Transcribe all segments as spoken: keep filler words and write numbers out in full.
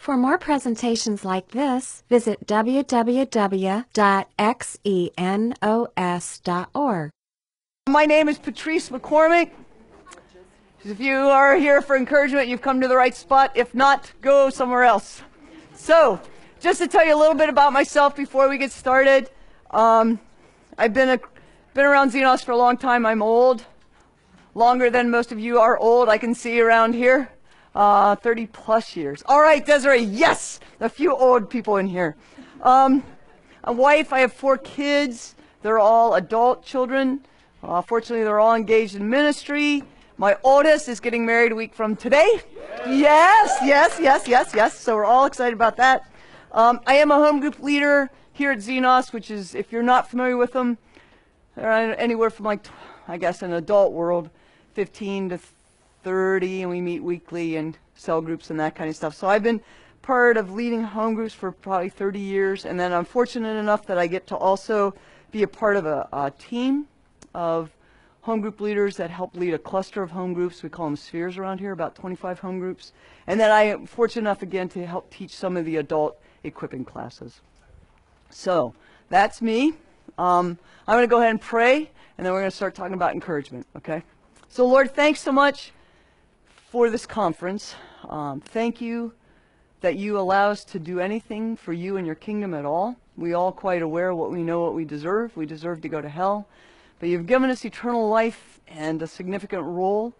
For more presentations like this, visit w w w dot xenos dot org. My name is Patrice McCormick. If you are here for encouragement, you've come to the right spot. If not, go somewhere else. So, just to tell you a little bit about myself before we get started, um, I've been, a, been around Xenos for a long time. I'm old, longer than most of you are old. I can see around here. Uh, thirty plus years. All right, Desiree, yes! A few old people in here. Um, a wife, I have four kids. They're all adult children. Uh, fortunately, they're all engaged in ministry. My oldest is getting married a week from today. Yes, yes, yes, yes, yes. So we're all excited about that. Um, I am a home group leader here at Xenos, which is, if you're not familiar with them, they're anywhere from like, I guess, in adult world, fifteen to thirty, and we meet weekly and cell groups and that kind of stuff. So I've been part of leading home groups for probably thirty years, and then I'm fortunate enough that I get to also be a part of a, a team of home group leaders that help lead a cluster of home groups. We call them spheres around here, about twenty-five home groups. And then I am fortunate enough again to help teach some of the adult equipping classes. So that's me. Um, I'm going to go ahead and pray, and then we're going to start talking about encouragement, okay? So Lord, thanks so much for this conference. Um, thank you that you allow us to do anything for you and your kingdom at all. We all quite aware what we know what we deserve. We deserve to go to hell. But you've given us eternal life and a significant role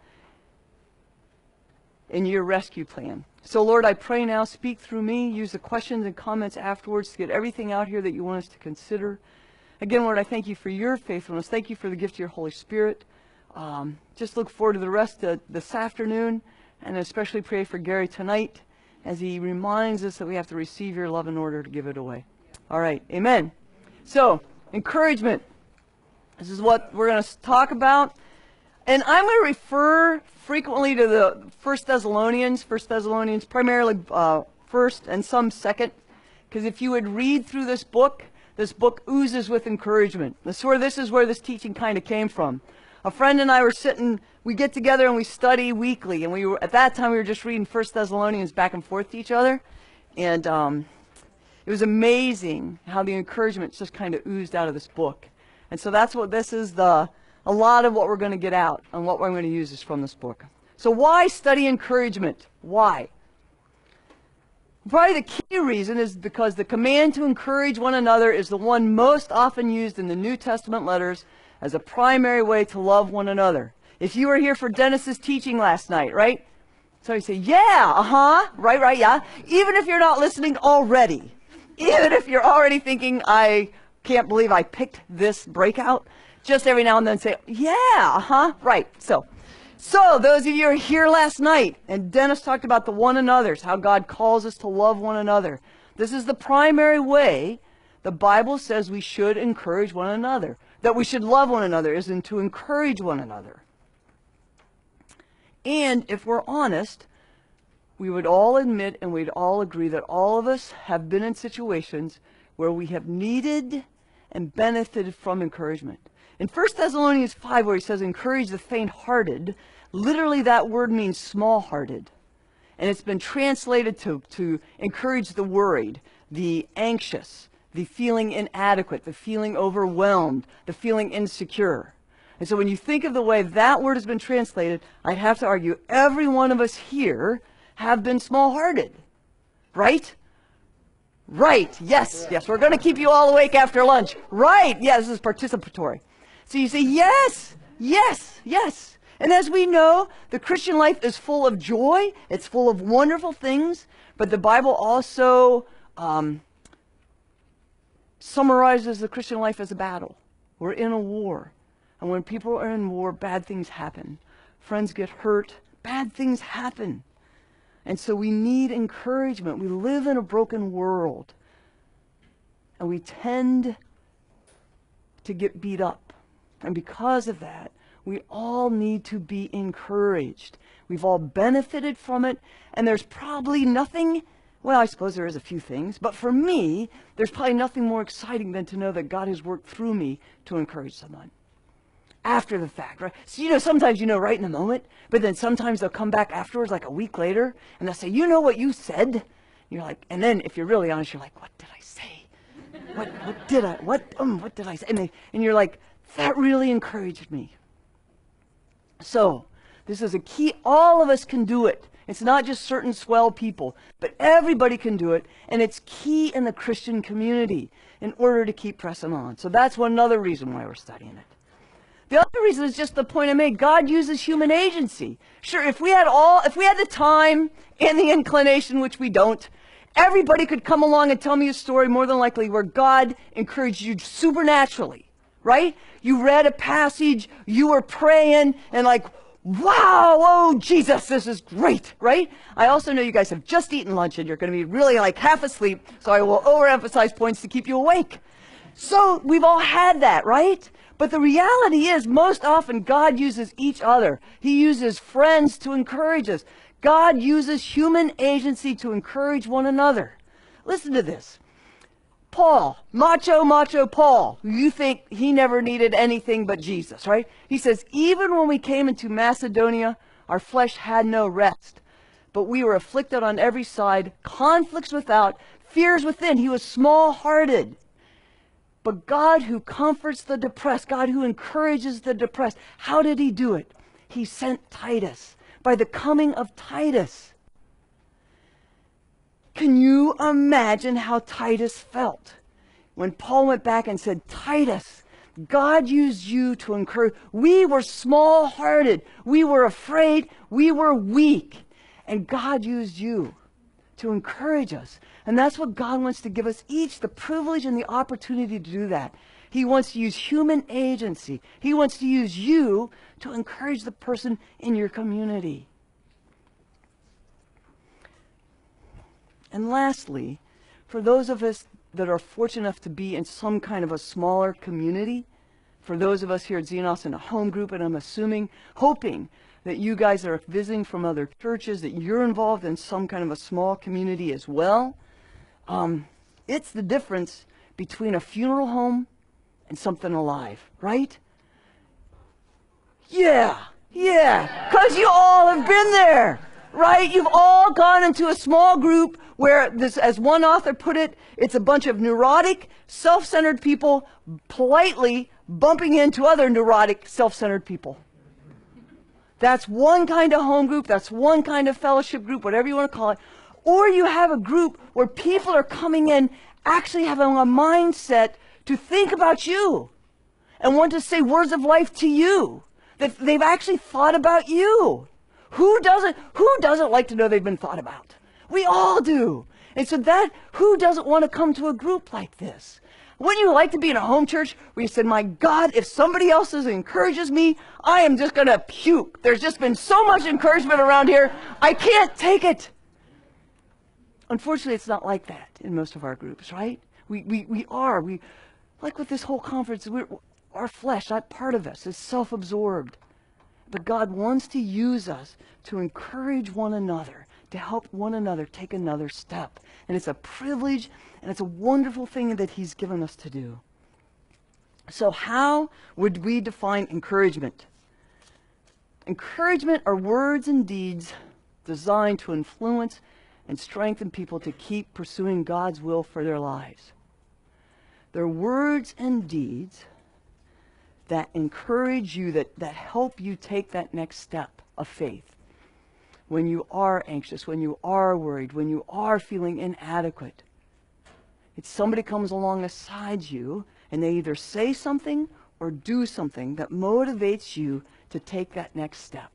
in your rescue plan. So Lord, I pray now, speak through me, use the questions and comments afterwards to get everything out here that you want us to consider. Again, Lord, I thank you for your faithfulness. Thank you for the gift of your Holy Spirit. Um, just look forward to the rest of this afternoon, and especially pray for Gary tonight as he reminds us that we have to receive your love in order to give it away. All right, amen. So, encouragement. This is what we're going to talk about. And I'm going to refer frequently to the First Thessalonians, First Thessalonians primarily uh, first and some second, because if you would read through this book, this book oozes with encouragement. This is where, this is where this teaching kind of came from. A friend and I were sitting, we get together and we study weekly, and we were, at that time we were just reading First Thessalonians back and forth to each other, and um, it was amazing how the encouragement just kind of oozed out of this book. And so that's what this is, the a lot of what we're going to get out and what we're going to use is from this book. So why study encouragement? Why? Probably the key reason is because the command to encourage one another is the one most often used in the New Testament letters as a primary way to love one another. If you were here for Dennis's teaching last night, right? So you say, yeah, uh-huh, right, right, yeah. Even if you're not listening already, even if you're already thinking, I can't believe I picked this breakout, just every now and then say, yeah, uh-huh, right. So, so those of you who are here last night, and Dennis talked about the one another's, how God calls us to love one another. This is the primary way the Bible says we should encourage one another. That we should love one another is in to encourage one another. And if we're honest, we would all admit and we'd all agree that all of us have been in situations where we have needed and benefited from encouragement. In First Thessalonians five, where he says, encourage the faint-hearted, literally that word means small-hearted. And it's been translated to, to encourage the worried, the anxious, the feeling inadequate, the feeling overwhelmed, the feeling insecure. And so when you think of the way that word has been translated, I'd have to argue every one of us here have been small-hearted. Right? Right. Yes. Yes. We're going to keep you all awake after lunch. Right. Yeah, this is participatory. So you say, yes, yes, yes. And as we know, the Christian life is full of joy. It's full of wonderful things. But the Bible also um, summarizes the Christian life as a battle. We're in a war. And when people are in war, bad things happen. Friends get hurt. Bad things happen. And so we need encouragement. We live in a broken world. And we tend to get beat up. And because of that, we all need to be encouraged. We've all benefited from it. And there's probably nothing, well, I suppose there is a few things. But for me, there's probably nothing more exciting than to know that God has worked through me to encourage someone. After the fact, right? So, you know, sometimes you know right in the moment, but then sometimes they'll come back afterwards, like a week later, and they'll say, you know what you said? You're like, and then if you're really honest, you're like, what did I say? What, what did I, what, um, what did I say? And, they, and you're like, that really encouraged me. So, this is a key. All of us can do it. It's not just certain swell people, but everybody can do it. And it's key in the Christian community in order to keep pressing on. So that's one another reason why we're studying it. The other reason is just the point I made. God uses human agency. Sure, if we had all, if we had the time and the inclination, which we don't, everybody could come along and tell me a story, more than likely, where God encouraged you supernaturally, right? You read a passage, you were praying, and like, wow, oh, Jesus, this is great, right? I also know you guys have just eaten lunch and you're going to be really like half asleep, so I will overemphasize points to keep you awake. So we've all had that, right? But the reality is, most often God uses each other. He uses friends to encourage us. God uses human agency to encourage one another. Listen to this. Paul, macho, macho Paul, you think he never needed anything but Jesus, right? He says, even when we came into Macedonia, our flesh had no rest, but we were afflicted on every side, conflicts without, fears within. He was small-hearted. But God who comforts the depressed, God who encourages the depressed, how did he do it? He sent Titus. By the coming of Titus. Can you imagine how Titus felt when Paul went back and said, Titus, God used you to encourage. We were small-hearted. We were afraid. We were weak. And God used you to encourage us. And that's what God wants to give us each, the privilege and the opportunity to do that. He wants to use human agency. He wants to use you to encourage the person in your community. And lastly, for those of us that are fortunate enough to be in some kind of a smaller community, for those of us here at Xenos in a home group, and I'm assuming, hoping that you guys are visiting from other churches, that you're involved in some kind of a small community as well. Um, it's the difference between a funeral home and something alive, right? Yeah, yeah, because you all have been there, right? You've all gone into a small group where this, as one author put it, it's a bunch of neurotic, self-centered people politely bumping into other neurotic, self-centered people. That's one kind of home group, that's one kind of fellowship group, whatever you want to call it. Or you have a group where people are coming in actually having a mindset to think about you and want to say words of life to you. That they've actually thought about you. Who doesn't, who doesn't like to know they've been thought about? We all do. And so that, who doesn't want to come to a group like this? Wouldn't you like to be in a home church where you said, my God, if somebody else encourages me, I am just going to puke. There's just been so much encouragement around here, I can't take it. Unfortunately, it's not like that in most of our groups, right? We, we, we are. We, like with this whole conference, we're, our flesh, that part of us, is self-absorbed. But God wants to use us to encourage one another, to help one another take another step. And it's a privilege, and it's a wonderful thing that He's given us to do. So how would we define encouragement? Encouragement are words and deeds designed to influence and strengthen people to keep pursuing God's will for their lives. They're words and deeds that encourage you, that, that help you take that next step of faith. When you are anxious, when you are worried, when you are feeling inadequate. It's somebody comes along beside you and they either say something or do something that motivates you to take that next step.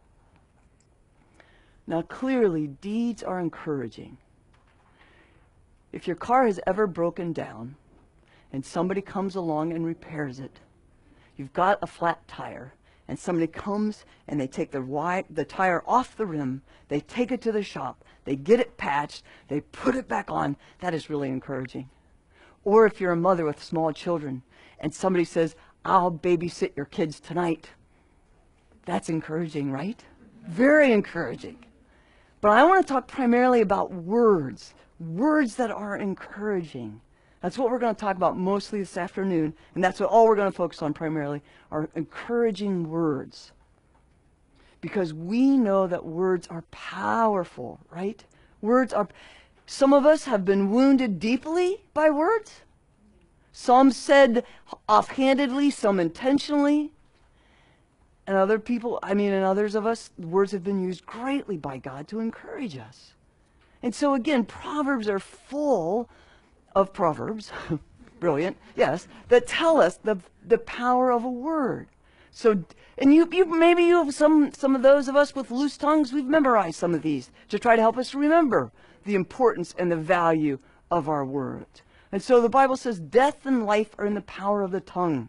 Now clearly, deeds are encouraging. If your car has ever broken down and somebody comes along and repairs it, you've got a flat tire, and somebody comes and they take the, wi- the tire off the rim, they take it to the shop, they get it patched, they put it back on, that is really encouraging. Or if you're a mother with small children and somebody says, I'll babysit your kids tonight, that's encouraging, right? Very encouraging. But I want to talk primarily about words, words that are encouraging. That's what we're going to talk about mostly this afternoon, and that's what all we're going to focus on primarily, are encouraging words. Because we know that words are powerful, right? Words are, Some of us have been wounded deeply by words. Some said offhandedly, some intentionally. And other people, I mean, and others of us, words have been used greatly by God to encourage us. And so again, Proverbs are full of proverbs, brilliant, yes, that tell us the the power of a word. So, and you, you maybe you have some some of those of us with loose tongues, we've memorized some of these to try to help us remember the importance and the value of our words. And so the Bible says, death and life are in the power of the tongue.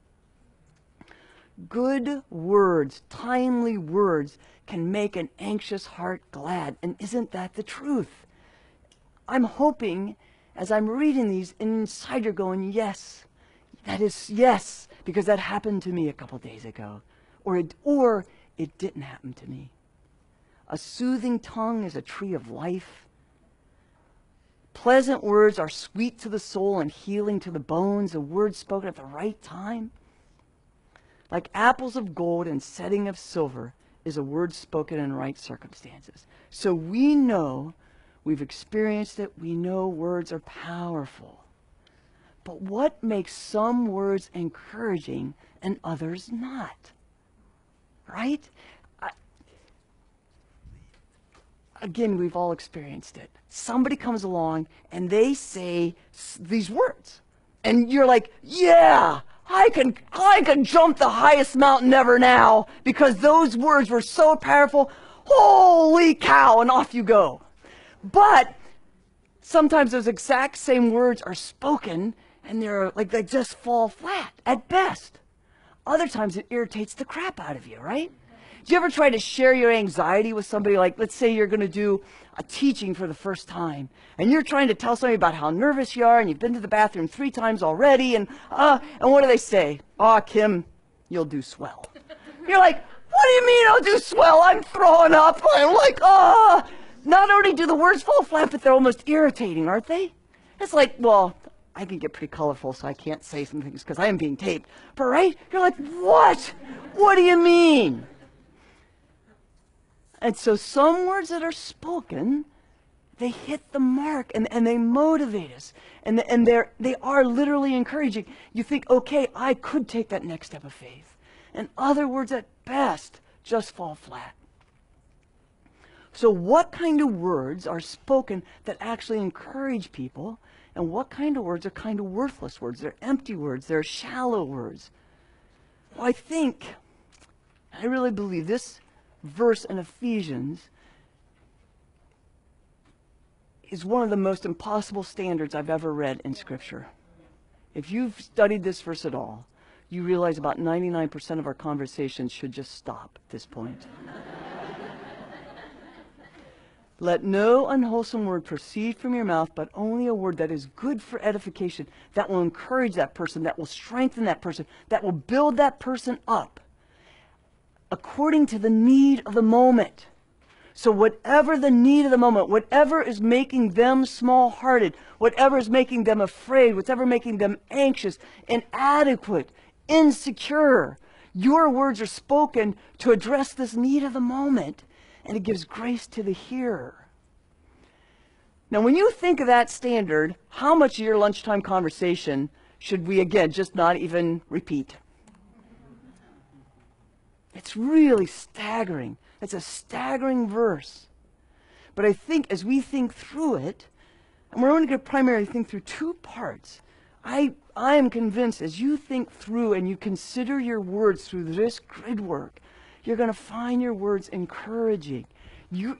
Good words, timely words, can make an anxious heart glad. And isn't that the truth? I'm hoping, as I'm reading these, inside you're going, yes, that is, yes, because that happened to me a couple days ago. Or it, or it didn't happen to me. A soothing tongue is a tree of life. Pleasant words are sweet to the soul and healing to the bones, a word spoken at the right time. Like apples of gold and setting of silver is a word spoken in right circumstances. So we know, we've experienced it, we know words are powerful. But what makes some words encouraging and others not? Right? I, again, we've all experienced it. Somebody comes along and they say these words. And you're like, yeah, I can, I can jump the highest mountain ever now because those words were so powerful. Holy cow, and off you go. But sometimes those exact same words are spoken and they're like, they just fall flat at best. Other times it irritates the crap out of you, right? Do you ever try to share your anxiety with somebody? Like, let's say you're going to do a teaching for the first time, and you're trying to tell somebody about how nervous you are, and you've been to the bathroom three times already, and uh, and what do they say? Oh, Kim, you'll do swell. You're like, what do you mean I'll do swell? I'm throwing up. I'm like, oh. Not only do the words fall flat, but they're almost irritating, aren't they? It's like, well, I can get pretty colorful, so I can't say some things because I am being taped. But right? You're like, what? What do you mean? And so some words that are spoken, they hit the mark and, and they motivate us. And, and they're, they are literally encouraging. You think, okay, I could take that next step of faith. And other words at best just fall flat. So what kind of words are spoken that actually encourage people? And what kind of words are kind of worthless words? They're empty words. They're shallow words. Well, I think, I really believe this verse in Ephesians is one of the most impossible standards I've ever read in Scripture. If you've studied this verse at all, you realize about ninety-nine percent of our conversations should just stop at this point. Let no unwholesome word proceed from your mouth, but only a word that is good for edification, that will encourage that person, that will strengthen that person, that will build that person up according to the need of the moment. So whatever the need of the moment, whatever is making them small-hearted, whatever is making them afraid, whatever making them anxious, inadequate, insecure, your words are spoken to address this need of the moment. And it gives grace to the hearer. Now, when you think of that standard, how much of your lunchtime conversation should we, again, just not even repeat? It's really staggering. It's a staggering verse. But I think as we think through it, and we're only going to primarily think through two parts, I, I am convinced as you think through and you consider your words through this grid work, you're going to find your words encouraging. You,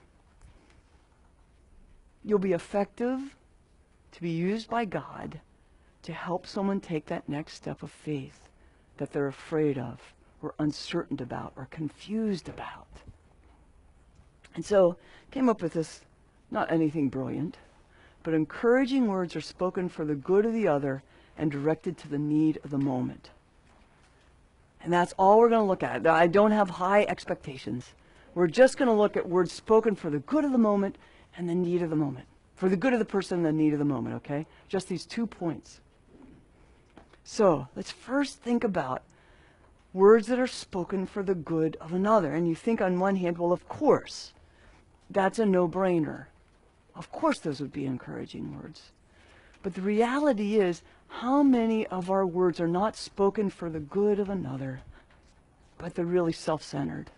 you'll be effective to be used by God to help someone take that next step of faith that they're afraid of or uncertain about or confused about. And so I came up with this, not anything brilliant, but encouraging words are spoken for the good of the other and directed to the need of the moment. And that's all we're going to look at. I don't have high expectations. We're just going to look at words spoken for the good of the moment and the need of the moment. For the good of the person and the need of the moment, okay? Just these two points. So let's first think about words that are spoken for the good of another. And you think on one hand, well, of course, that's a no-brainer. Of course those would be encouraging words. But the reality is, how many of our words are not spoken for the good of another, but they're really self-centered?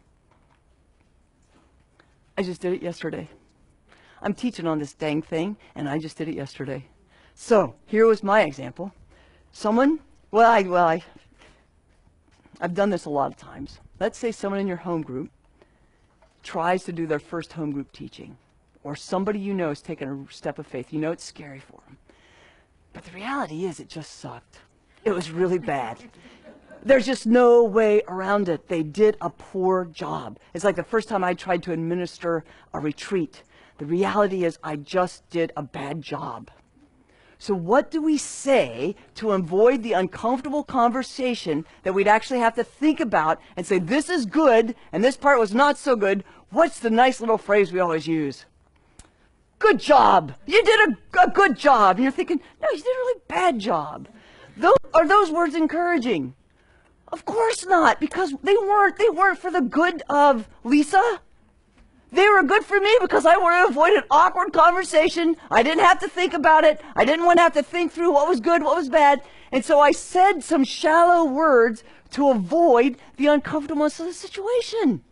I just did it yesterday. I'm teaching on this dang thing, and I just did it yesterday. So, here was my example. Someone, well, I, well, I, I've done this a lot of times. Let's say someone in your home group tries to do their first home group teaching, or somebody you know is taking a step of faith. You know it's scary for them. But the reality is it just sucked. It was really bad. There's just no way around it. They did a poor job. It's like the first time I tried to administer a retreat. The reality is I just did a bad job. So what do we say to avoid the uncomfortable conversation that we'd actually have to think about and say, this is good and this part was not so good? What's the nice little phrase we always use? Good job. You did a, a good job. And you're thinking, no, you did a really bad job. Those, are those words encouraging? Of course not, because they weren't. They weren't for the good of Lisa. They were good for me because I wanted to avoid an awkward conversation. I didn't have to think about it. I didn't want to have to think through what was good, what was bad. And so I said some shallow words to avoid the uncomfortableness of the situation.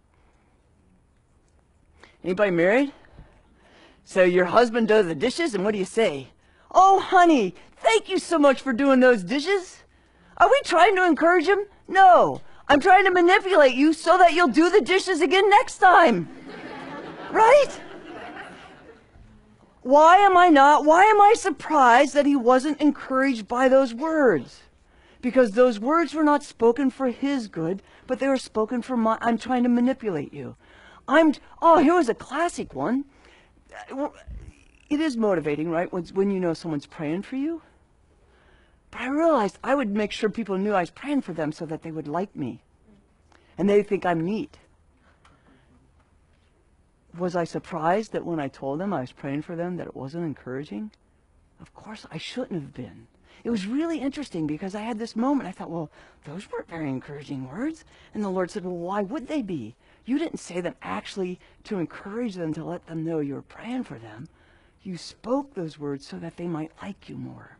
Anybody married? So your husband does the dishes, and what do you say? Oh, honey, thank you so much for doing those dishes. Are we trying to encourage him? No. I'm trying to manipulate you so that you'll do the dishes again next time. Right? Why am I not, why am I surprised that he wasn't encouraged by those words? Because those words were not spoken for his good, but they were spoken for my, I'm trying to manipulate you. I'm, oh, here was a classic one. It is motivating, right, when, when you know someone's praying for you. But I realized I would make sure people knew I was praying for them so that they would like me. And they think I'm neat. Was I surprised that when I told them I was praying for them that it wasn't encouraging? Of course I shouldn't have been. It was really interesting because I had this moment. I thought, well, those weren't very encouraging words. And the Lord said, well, why would they be? You didn't say them actually to encourage them, to let them know you were praying for them. You spoke those words so that they might like you more.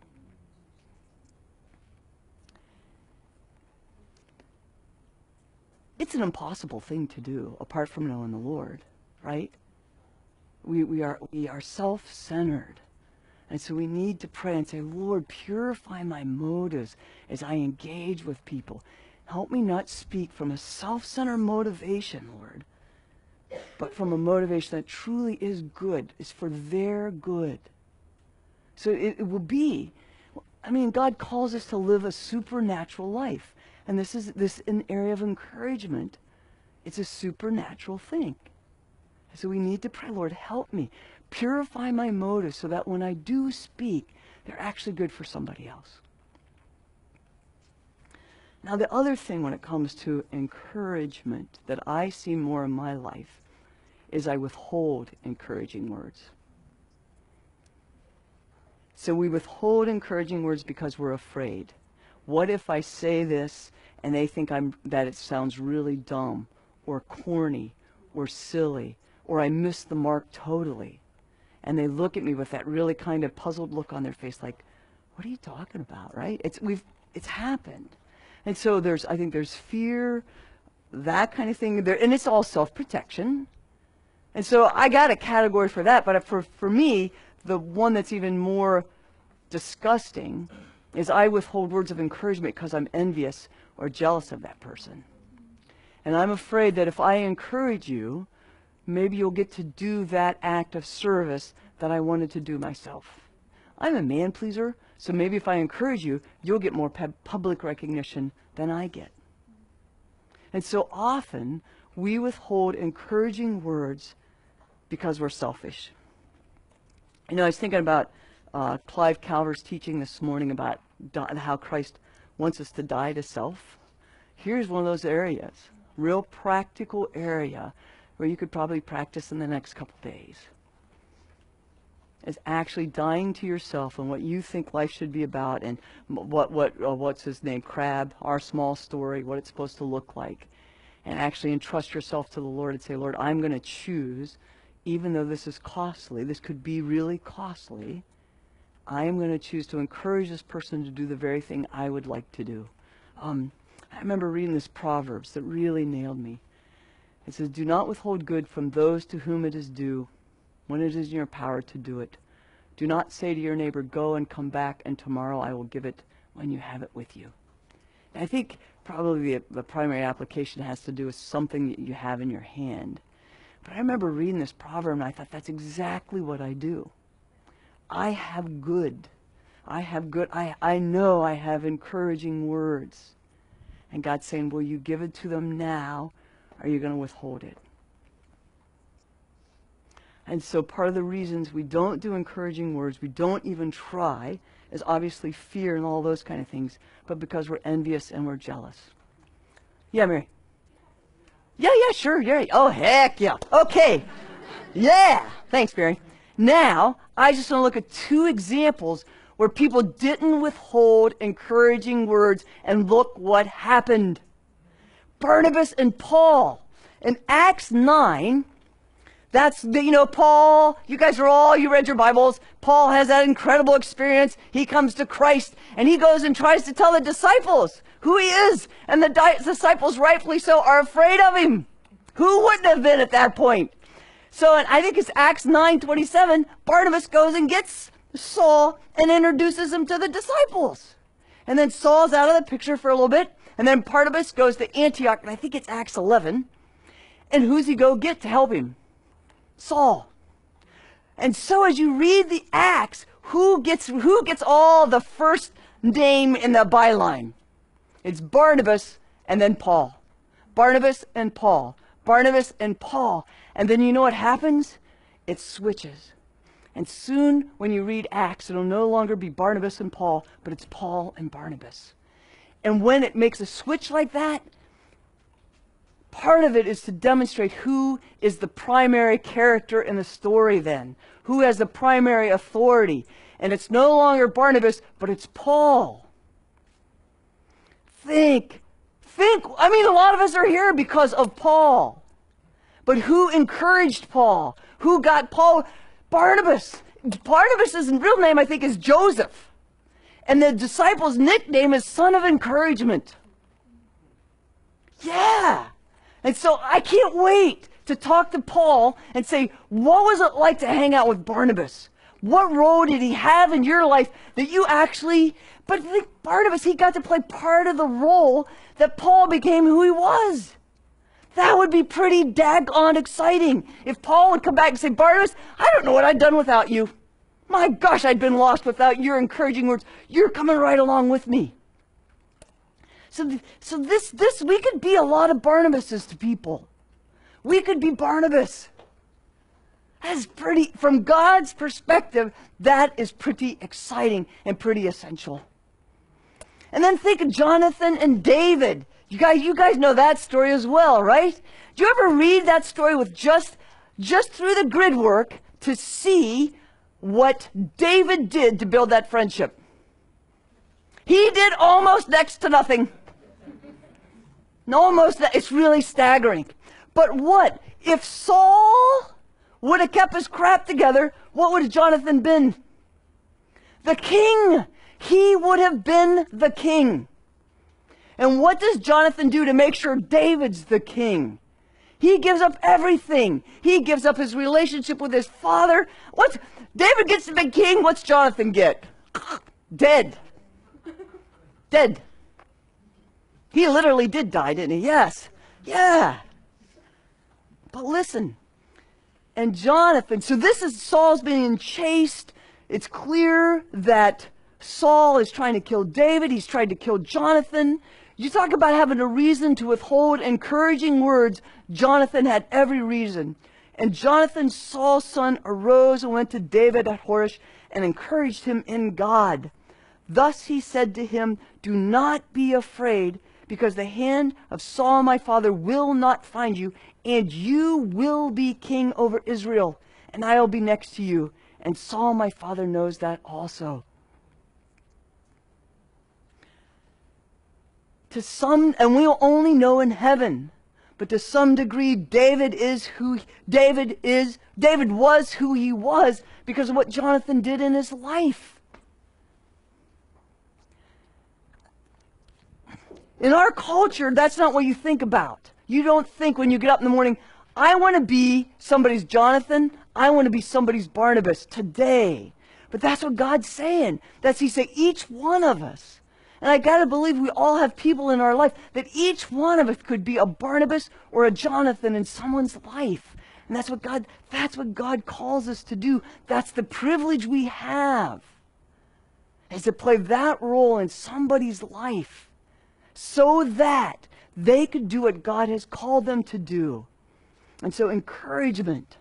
It's an impossible thing to do apart from knowing the Lord, right? We, we are, we are self-centered. And so we need to pray and say, Lord, purify my motives as I engage with people. Help me not speak from a self-centered motivation, Lord, but from a motivation that truly is good, is for their good. So it, it will be, I mean, God calls us to live a supernatural life. And this is this an area of encouragement. It's a supernatural thing. So we need to pray, Lord, help me. Purify my motives so that when I do speak, they're actually good for somebody else. Now, the other thing when it comes to encouragement that I see more in my life is I withhold encouraging words. So we withhold encouraging words because we're afraid. What if I say this and they think I'm that it sounds really dumb or corny or silly or I missed the mark totally? And they look at me with that really kind of puzzled look on their face like, what are you talking about, right? It's we've it's happened. And so there's I think there's fear, that kind of thing there, and it's all self-protection. And so I got a category for that, but for for me, the one that's even more disgusting is I withhold words of encouragement because I'm envious or jealous of that person. And I'm afraid that if I encourage you, maybe you'll get to do that act of service that I wanted to do myself. I'm a man pleaser, so maybe if I encourage you, you'll get more public recognition than I get. And so often, we withhold encouraging words because we're selfish. You know, I was thinking about uh, Clive Calver's teaching this morning about di- how Christ wants us to die to self. Here's one of those areas, real practical area where you could probably practice in the next couple days. Is actually dying to yourself and what you think life should be about, and what what uh, what's his name, Crab, Our Small Story, what it's supposed to look like, and actually entrust yourself to the Lord and say, Lord, I'm going to choose even though this is costly, this could be really costly, I am going to choose to encourage this person to do the very thing I would like to do. Um, I remember reading this Proverbs that really nailed me. It says, do not withhold good from those to whom it is due, when it is in your power to do it. Do not say to your neighbor, go and come back, and tomorrow I will give it when you have it with you. And I think probably the, the primary application has to do with something that you have in your hand. But I remember reading this proverb, and I thought, that's exactly what I do. I have good. I have good. I, I know I have encouraging words. And God's saying, will you give it to them now, or are you going to withhold it? And so part of the reasons we don't do encouraging words, we don't even try, is obviously fear and all those kind of things, but because we're envious and we're jealous. Yeah, Mary? Yeah, yeah, sure, yeah. Oh, heck yeah. Okay. Yeah. Thanks, Mary. Now, I just want to look at two examples where people didn't withhold encouraging words, and look what happened. Barnabas and Paul. In Acts nine, that's, the, you know, Paul, you guys are all, you read your Bibles. Paul has that incredible experience. He comes to Christ, and he goes and tries to tell the disciples who he is. And the di- disciples, rightfully so, are afraid of him. Who wouldn't have been at that point? So and I think it's Acts nine twenty-seven, Barnabas goes and gets Saul and introduces him to the disciples. And then Saul's out of the picture for a little bit. And then Barnabas goes to Antioch, and I think it's Acts eleven. And who's he go get to help him? Saul. And so as you read the Acts, who gets who gets all the first name in the byline? It's Barnabas and then Paul. Barnabas and Paul. Barnabas and Paul. And then you know what happens? It switches. And soon when you read Acts, it'll no longer be Barnabas and Paul, but it's Paul and Barnabas. And when it makes a switch like that, part of it is to demonstrate who is the primary character in the story then. Who has the primary authority. And it's no longer Barnabas, but it's Paul. Think. Think. I mean, a lot of us are here because of Paul. But who encouraged Paul? Who got Paul? Barnabas. Barnabas' real name, I think, is Joseph. And the disciples' nickname is Son of Encouragement. Yeah. And so I can't wait to talk to Paul and say, what was it like to hang out with Barnabas? What role did he have in your life that you actually... But think Barnabas, he got to play part of the role that Paul became who he was. That would be pretty daggone exciting. If Paul would come back and say, Barnabas, I don't know what I'd done without you. My gosh, I'd been lost without your encouraging words. You're coming right along with me. So, so this, this, we could be a lot of Barnabases to people. We could be Barnabas. That's pretty, from God's perspective, that is pretty exciting and pretty essential. And then think of Jonathan and David. You guys, you guys know that story as well, right? Do you ever read that story with just, just through the grid work to see what David did to build that friendship? He did almost next to nothing. Almost, it's really staggering. But what? If Saul would have kept his crap together, what would Jonathan been? The king. He would have been the king. And what does Jonathan do to make sure David's the king? He gives up everything. He gives up his relationship with his father. What's David gets to be king? What's Jonathan get? Dead. Dead. He literally did die, didn't he? Yes. Yeah. But listen. And Jonathan, so this is Saul's being chased. It's clear that Saul is trying to kill David. He's trying to kill Jonathan. You talk about having a reason to withhold encouraging words. Jonathan had every reason. And Jonathan, Saul's son, arose and went to David at Horesh and encouraged him in God. Thus he said to him, do not be afraid, because the hand of Saul my father will not find you, and you will be king over Israel, and I will be next to you. And Saul my father knows that also. To some, and we'll only know in heaven, But to some degree, David is who David is. David was who he was because of what Jonathan did in his life. In our culture, that's not what you think about. You don't think when you get up in the morning, I want to be somebody's Jonathan. I want to be somebody's Barnabas today. But that's what God's saying. That's He's saying each one of us. And I got to believe we all have people in our life that each one of us could be a Barnabas or a Jonathan in someone's life. And that's what God, that's what God calls us to do. That's the privilege we have, is to play that role in somebody's life so that they could do what God has called them to do. And so encouragement.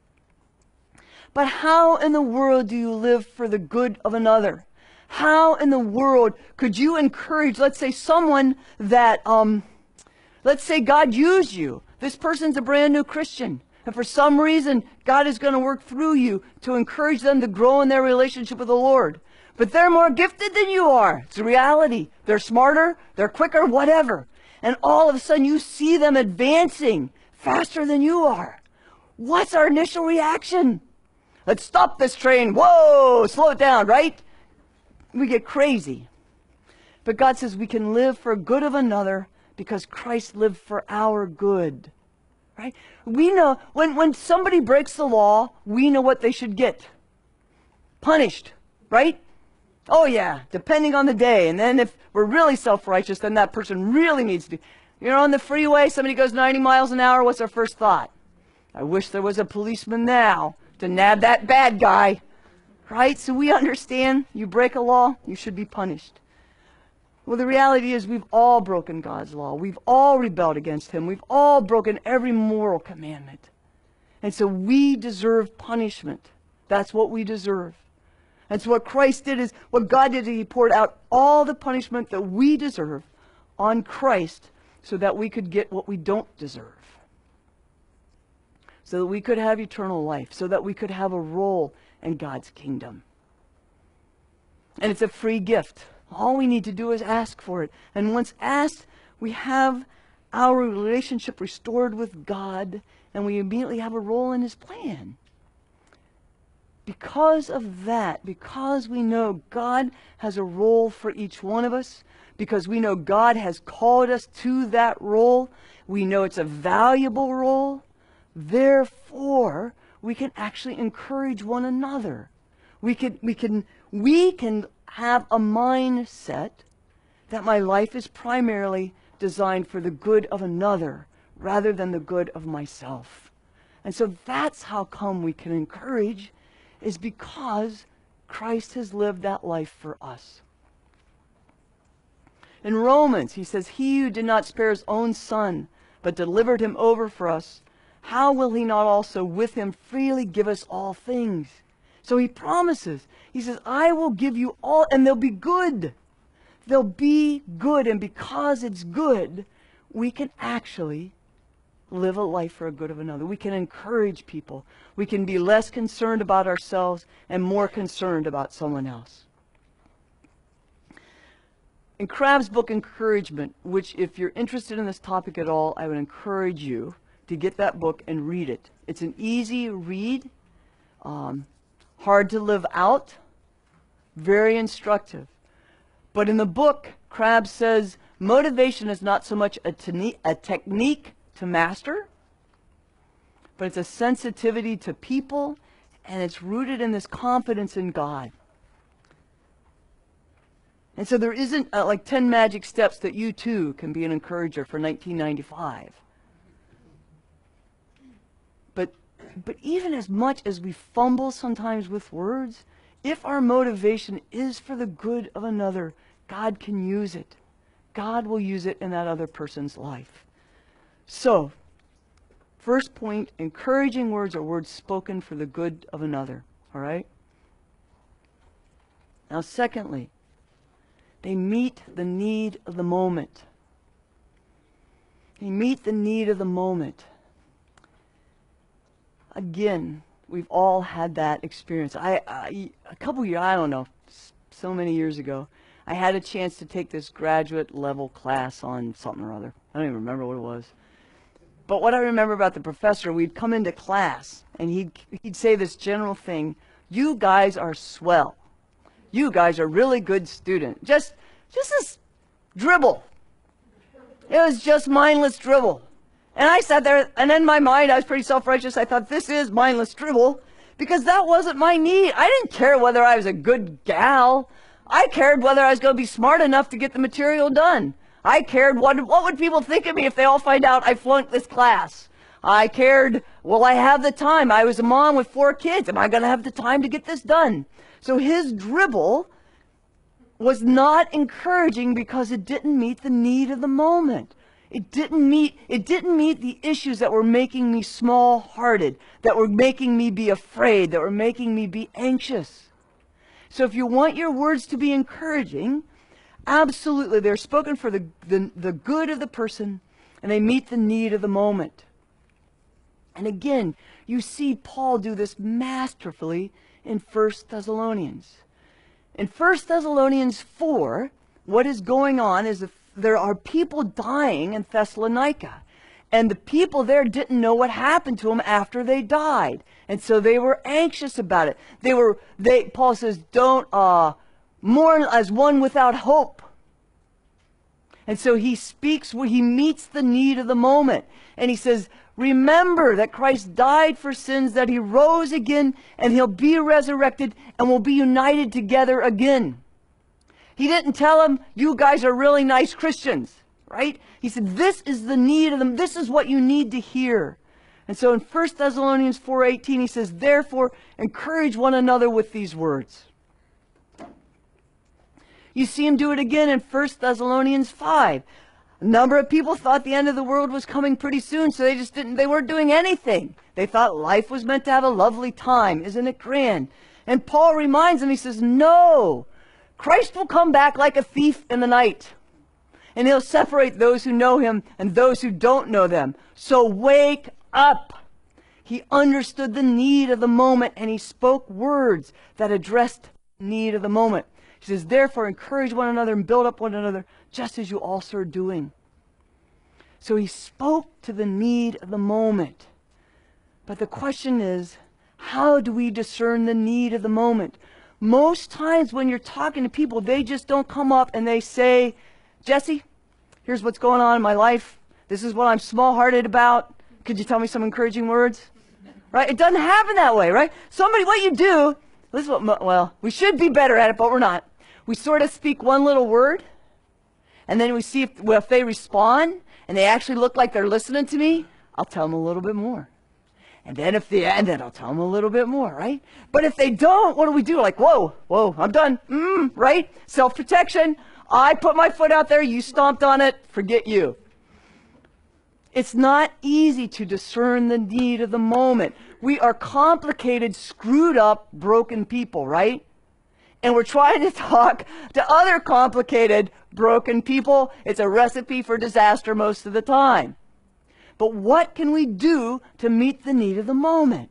But how in the world do you live for the good of another? How in the world could you encourage, let's say, someone that, um, let's say God used you. This person's a brand new Christian. And for some reason, God is going to work through you to encourage them to grow in their relationship with the Lord. But they're more gifted than you are. It's a reality. They're smarter, they're quicker, whatever. And all of a sudden you see them advancing faster than you are. What's our initial reaction? Let's stop this train. Whoa, slow it down, right? We get crazy. But God says we can live for good of another because Christ lived for our good. Right? We know when, when somebody breaks the law, we know what they should get. Punished. Right? Oh yeah, depending on the day. And then if we're really self-righteous, then that person really needs to. You're on the freeway, somebody goes ninety miles an hour, what's our first thought? I wish there was a policeman now to nab that bad guy. Right? So we understand you break a law, you should be punished. Well, the reality is we've all broken God's law. We've all rebelled against Him. We've all broken every moral commandment. And so we deserve punishment. That's what we deserve. And so what Christ did is, what God did is He poured out all the punishment that we deserve on Christ so that we could get what we don't deserve. So that we could have eternal life. So that we could have a role in God's kingdom. And it's a free gift. All we need to do is ask for it. And once asked, we have our relationship restored with God, and we immediately have a role in His plan. Because of that, because we know God has a role for each one of us, because we know God has called us to that role, we know it's a valuable role, therefore, we can actually encourage one another. We can, we can, we can have a mindset that my life is primarily designed for the good of another rather than the good of myself. And so that's how come we can encourage, is because Christ has lived that life for us. In Romans, he says, He who did not spare His own Son, but delivered Him over for us, how will He not also with Him freely give us all things? So He promises. He says, I will give you all, and they'll be good. They'll be good, and because it's good, we can actually live a life for a good of another. We can encourage people. We can be less concerned about ourselves and more concerned about someone else. In Crabb's book, Encouragement, which if you're interested in this topic at all, I would encourage you to get that book and read it. It's an easy read, um, hard to live out, very instructive. But in the book, Crabb says motivation is not so much a, te- a technique to master, but it's a sensitivity to people, and it's rooted in this confidence in God. And so there isn't uh, like ten magic steps that you too can be an encourager for nineteen ninety-five. But, but even as much as we fumble sometimes with words, if our motivation is for the good of another, God can use it. God will use it in that other person's life. So, first point, encouraging words are words spoken for the good of another. All right? Now, secondly, they meet the need of the moment. They meet the need of the moment. Again, we've all had that experience. I, I a couple years, I don't know, so many years ago, I had a chance to take this graduate level class on something or other. I don't even remember what it was. But what I remember about the professor, we'd come into class, and he'd, he'd say this general thing, you guys are swell. You guys are really good students. Just, just this dribble. It was just mindless dribble. And I sat there, and in my mind, I was pretty self-righteous. I thought, this is mindless dribble, because that wasn't my need. I didn't care whether I was a good gal. I cared whether I was going to be smart enough to get the material done. I cared what, what would people think of me if they all find out I flunked this class. I cared, will I have the time? I was a mom with four kids. Am I going to have the time to get this done? So his dribble was not encouraging because it didn't meet the need of the moment. It didn't meet, it didn't meet the issues that were making me small-hearted, that were making me be afraid, that were making me be anxious. So if you want your words to be encouraging, absolutely, they're spoken for the, the, the good of the person, and they meet the need of the moment. And again, you see Paul do this masterfully in First Thessalonians. In First Thessalonians four, what is going on is if there are people dying in Thessalonica. And the people there didn't know what happened to them after they died. And so they were anxious about it. They were, they, Paul says, don't uh, mourn as one without hope. And so he speaks where he meets the need of the moment. And he says, remember that Christ died for sins, that he rose again, and he'll be resurrected, and we'll be united together again. He didn't tell them, you guys are really nice Christians, right? He said, this is the need of them. This is what you need to hear. And so in First Thessalonians four eighteen, he says, therefore, encourage one another with these words. You see him do it again in First Thessalonians five. A number of people thought the end of the world was coming pretty soon, so they just didn't, they weren't doing anything. They thought life was meant to have a lovely time. Isn't it grand? And Paul reminds them, he says, no, Christ will come back like a thief in the night. And he'll separate those who know him and those who don't know them. So wake up. He understood the need of the moment, and he spoke words that addressed the need of the moment. He says, therefore, encourage one another and build up one another, just as you also are doing. So he spoke to the need of the moment. But the question is, how do we discern the need of the moment? Most times when you're talking to people, they just don't come up and they say, Jesse, here's what's going on in my life. This is what I'm small-hearted about. Could you tell me some encouraging words? Right? It doesn't happen that way, right? Somebody, what you do, this is what, well, we should be better at it, but we're not. We sort of speak one little word, and then we see if, well, if they respond, and they actually look like they're listening to me, I'll tell them a little bit more. And then if they, and then I'll tell them a little bit more, right? But if they don't, what do we do? Like, whoa, whoa, I'm done, mm, right? Self-protection. I put my foot out there, you stomped on it, forget you. It's not easy to discern the need of the moment. We are complicated, screwed up, broken people, right? And we're trying to talk to other complicated, broken people. It's a recipe for disaster most of the time. But what can we do to meet the need of the moment?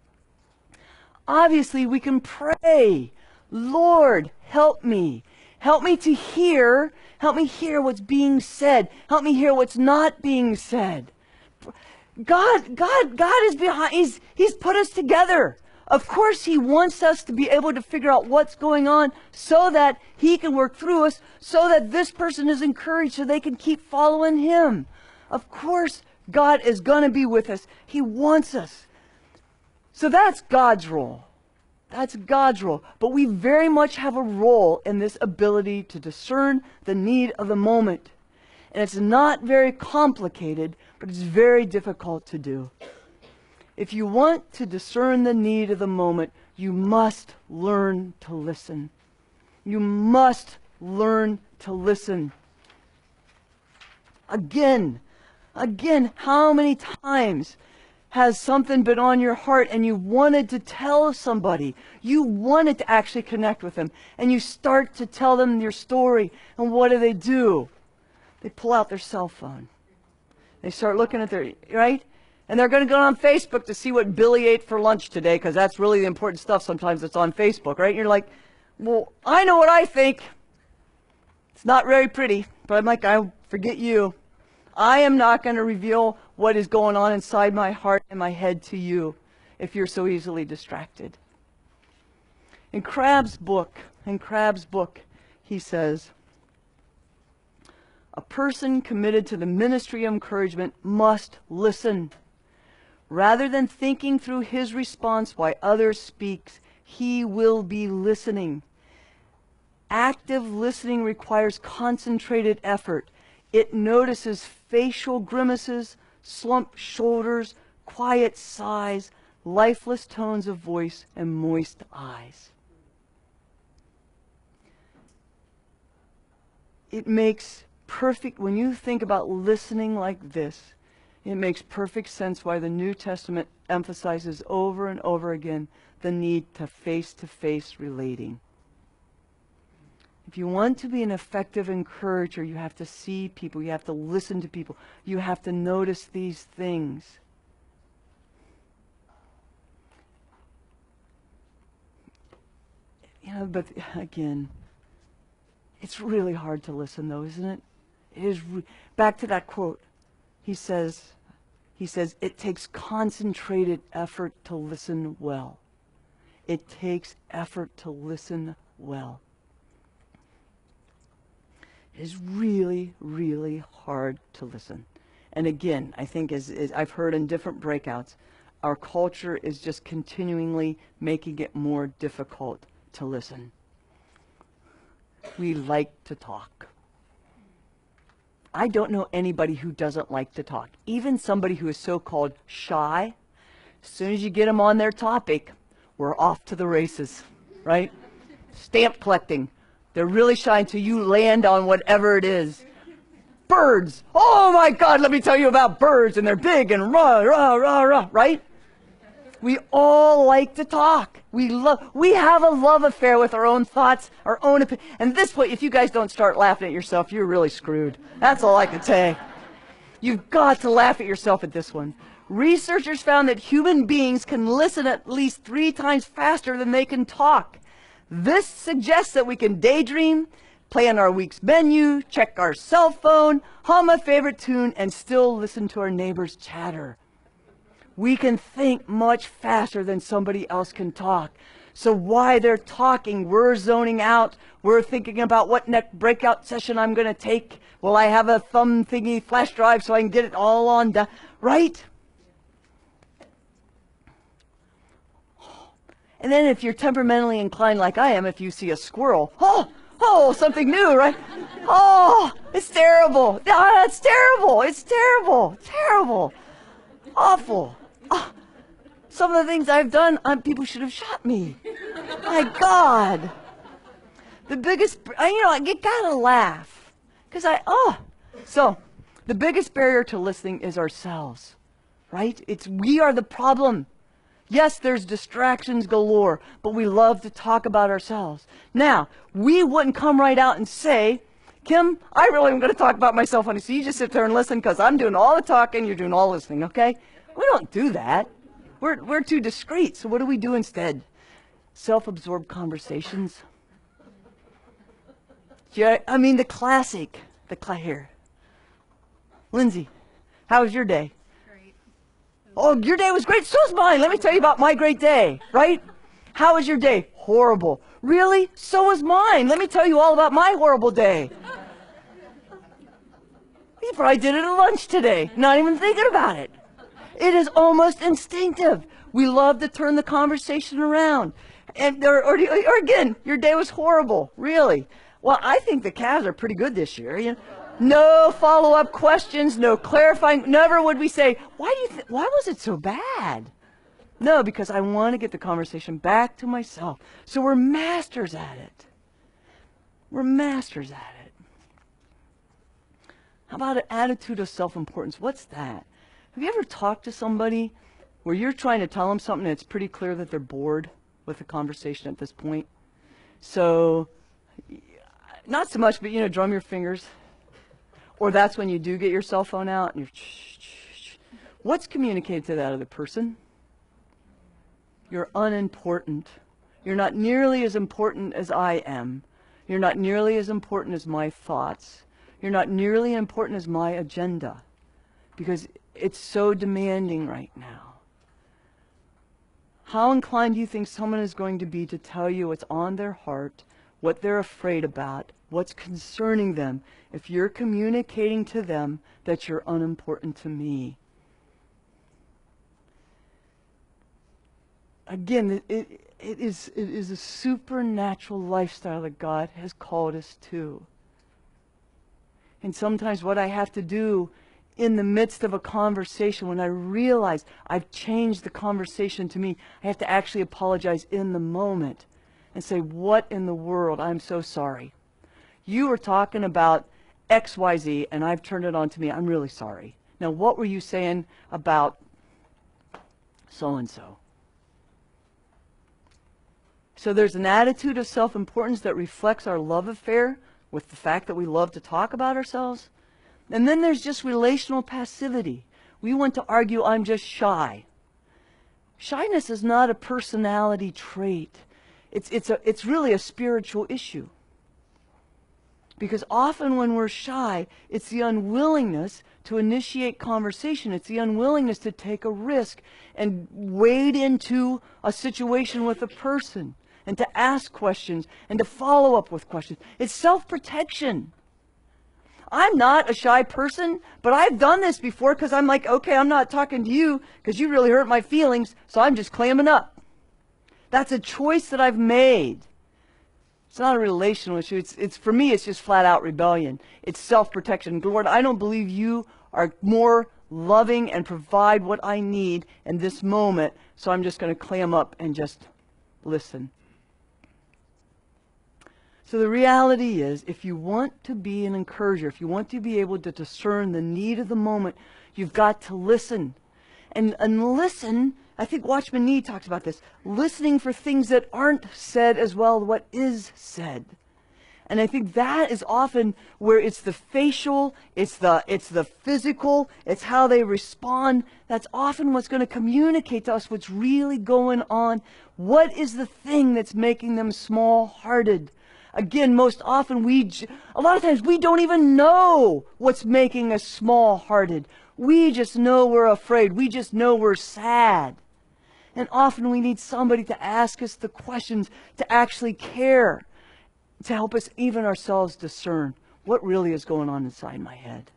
Obviously, we can pray, Lord, help me. Help me to hear. Help me hear what's being said. Help me hear what's not being said. God, God, God is behind. He's, he's put us together. Of course, he wants us to be able to figure out what's going on so that he can work through us, so that this person is encouraged so they can keep following him. Of course, God is going to be with us. He wants us. So that's God's role. That's God's role. But we very much have a role in this ability to discern the need of the moment. And it's not very complicated, but it's very difficult to do. If you want to discern the need of the moment, you must learn to listen. You must learn to listen. Again, again, how many times has something been on your heart and you wanted to tell somebody? You wanted to actually connect with them. And you start to tell them your story. And what do they do? They pull out their cell phone. They start looking at their, right? And they're going to go on Facebook to see what Billy ate for lunch today, because that's really the important stuff sometimes that's on Facebook, right? And you're like, well, I know what I think. It's not very pretty, but I'm like, I forget you. I am not going to reveal what is going on inside my heart and my head to you if you're so easily distracted. In Crabb's book, in Crabb's book, he says, a person committed to the ministry of encouragement must listen. Rather than thinking through his response while others speak, he will be listening. Active listening requires concentrated effort. It notices facial grimaces, slumped shoulders, quiet sighs, lifeless tones of voice, and moist eyes. It makes perfect, when you think about listening like this, it makes perfect sense why the New Testament emphasizes over and over again the need to face-to-face relating. If you want to be an effective encourager, you have to see people, you have to listen to people, you have to notice these things. You know, but again, it's really hard to listen though, isn't it? It is re- back to that quote. He says, he says, it takes concentrated effort to listen well. It takes effort to listen well. It is really, really hard to listen. And again, I think as, as I've heard in different breakouts, our culture is just continually making it more difficult to listen. We like to talk. I don't know anybody who doesn't like to talk. Even somebody who is so-called shy, as soon as you get them on their topic, we're off to the races, right? Stamp collecting. They're really shy until you land on whatever it is. Birds. Oh my God, let me tell you about birds, and they're big and rah, rah, rah, rah, right? We all like to talk. We love. We have a love affair with our own thoughts, our own opinion. And at this point, if you guys don't start laughing at yourself, you're really screwed. That's all I can say. You've got to laugh at yourself at this one. Researchers found that human beings can listen at least three times faster than they can talk. This suggests that we can daydream, plan our week's menu, check our cell phone, hum a favorite tune, and still listen to our neighbor's chatter. We can think much faster than somebody else can talk. So while they're talking, we're zoning out. We're thinking about what next breakout session I'm going to take. Will I have a thumb thingy flash drive so I can get it all on, da- right? And then if you're temperamentally inclined like I am, if you see a squirrel, oh, oh, something new, right? Oh, it's terrible. Ah, it's terrible. It's terrible. Terrible. Awful. Oh, some of the things I've done, um, people should have shot me. My God. The biggest, you know, you gotta laugh. Because I, oh. So, the biggest barrier to listening is ourselves, right? It's, we are the problem. Yes, there's distractions galore, but we love to talk about ourselves. Now, we wouldn't come right out and say, Kim, I really am going to talk about myself, honey, so you just sit there and listen because I'm doing all the talking, you're doing all the listening, okay? We don't do that. We're, we're too discreet, so what do we do instead? Self-absorbed conversations. Yeah, I mean, the classic, the cla- here. Lindsay, how was your day? Oh, your day was great. So was mine. Let me tell you about my great day, right? How was your day? Horrible. Really? So was mine. Let me tell you all about my horrible day. You probably did it at lunch today, not even thinking about it. It is almost instinctive. We love to turn the conversation around. And or, or, or again, your day was horrible. Really? Well, I think the Cavs are pretty good this year. You know? No follow-up questions, no clarifying. Never would we say, why do you th- why was it so bad? No, because I want to get the conversation back to myself. So we're masters at it. We're masters at it. How about an attitude of self-importance? What's that? Have you ever talked to somebody where you're trying to tell them something and it's pretty clear that they're bored with the conversation at this point? So, not so much, but you know, drum your fingers. Or that's when you do get your cell phone out and you're, shh, shh, shh. What's communicated to that other person? You're unimportant. You're not nearly as important as I am. You're not nearly as important as my thoughts. You're not nearly important as my agenda. Because it's so demanding right now. How inclined do you think someone is going to be to tell you what's on their heart, what they're afraid about, what's concerning them, if you're communicating to them that you're unimportant to me? Again, it, it, it, is, it is a supernatural lifestyle that God has called us to. And sometimes what I have to do in the midst of a conversation, when I realize I've changed the conversation to me, I have to actually apologize in the moment and say, what in the world? I'm so sorry. You were talking about X Y Z and I've turned it on to me. I'm really sorry. Now, what were you saying about so-and-so? So there's an attitude of self-importance that reflects our love affair with the fact that we love to talk about ourselves. And then there's just relational passivity. We want to argue, I'm just shy. Shyness is not a personality trait. It's, it's, a, it's really a spiritual issue. Because often when we're shy, it's the unwillingness to initiate conversation. It's the unwillingness to take a risk and wade into a situation with a person and to ask questions and to follow up with questions. It's self-protection. I'm not a shy person, but I've done this before because I'm like, okay, I'm not talking to you because you really hurt my feelings, so I'm just clamming up. That's a choice that I've made. It's not a relational issue. It's, it's for me, it's just flat out rebellion. It's self-protection. Lord, I don't believe you are more loving and provide what I need in this moment, so I'm just going to clam up and just listen. So the reality is, if you want to be an encourager, if you want to be able to discern the need of the moment, you've got to listen. And, and listen, I think Watchman Nee talks about this, listening for things that aren't said as well as what is said. And I think that is often where it's the facial, it's the, it's the physical, it's how they respond. That's often what's going to communicate to us what's really going on. What is the thing that's making them small-hearted? Again, most often we, a lot of times we don't even know what's making us small-hearted. We just know we're afraid. We just know we're sad. And often we need somebody to ask us the questions, to actually care, to help us even ourselves discern what really is going on inside my head.